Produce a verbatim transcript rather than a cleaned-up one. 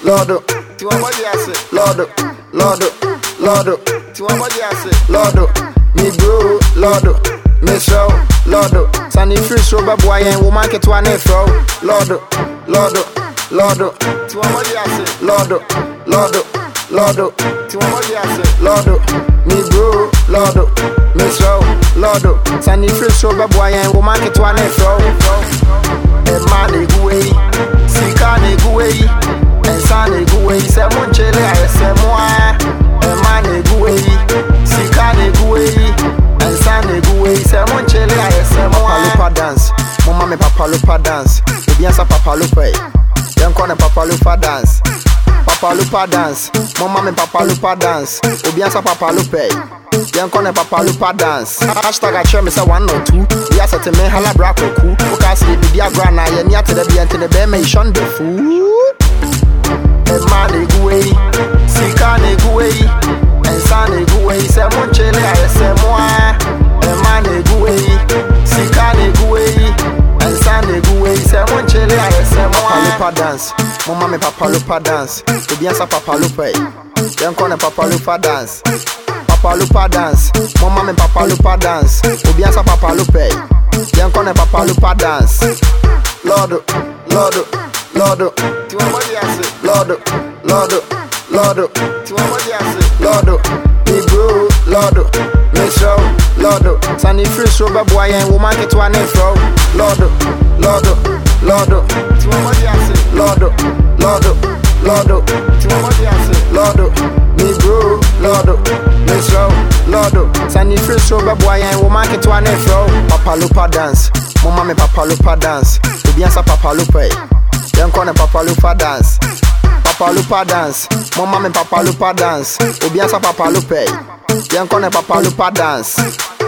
Lordo, to a body I say, Lordo, Lordo, Lordo, to a body I say, Lordo, me bro, Lordo, me show, Lordo, Sunny free show, boy, and woman get one afro, Lordo, Lordo, Lordo, to a body I say, Lordo, Lordo, Lordo, to a body I say, Lordo, me bro, Lordo, me show, Lordo, Sunny free show, boy, and woman get one afro, and man, go away, see, can go away. Ensane guwe se munchele ayese mwa Emane guwe sika ne guwe Ensane guwe se munchele ayese mwa Papa lupa dance Mama me papa lupa dance Obiansa papa lupa Yankone papa lupa dance Papa lupa dance Mama me papa lupa dance Obiansa papa lupa Yankone papa lupa dance Hashtag I share me say one or two We are setting me hala brako cool Because we be dia grana Ye ni ate de bi ante de be me shon de fool Emane guwe, sika ne guwe, ensane guwe, se munchele ayese mwa. Emane guwe, sika ne guwe, ensane guwe, se munchele ayese mwa. Papa lupa dance, mama me papa lupa dance, obiansa papa lupa, yankone papa lupa dance. Papa lupa dance, mama me papa lupa dance, obiansa papa lupa, yankone papa lupa dance. Lordo, Lordo, Lordo, to a body I say, Lordo, Lordo, Lordo, to a body I say, Lordo, me bro, Lordo, me show, Lordo, Sunny free show, boy, and woman get one afro, Lordo, Lordo, Lordo, to a body I say, Lordo, Lordo, Lordo, to a body I say, Lordo, me bro, Lordo, me show, Lordo, Sunny free show, boy, and woman get one afro, Papa lupa dance, mama me papa lupa dance, obiansa papa lupa. Yankone papa lupa dance, papa lupa dance, mama me papa lupa dance, obiansa papa lupa, yankone papa lupa dance.